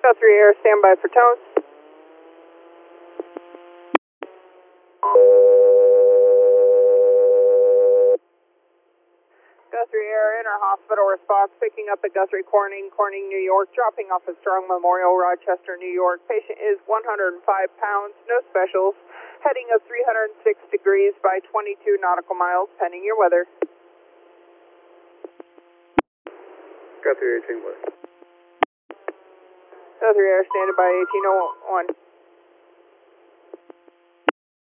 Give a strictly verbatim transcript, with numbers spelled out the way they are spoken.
Guthrie Air, standby for tones. Guthrie Air, inter-hospital response, picking up at Guthrie Corning, Corning, New York, dropping off at Strong Memorial, Rochester, New York. Patient is one hundred five pounds, no specials, heading of three hundred six degrees by twenty-two nautical miles, pending your weather. Guthrie Air, Chamber. Guthrie Air, standing by eighteen oh one.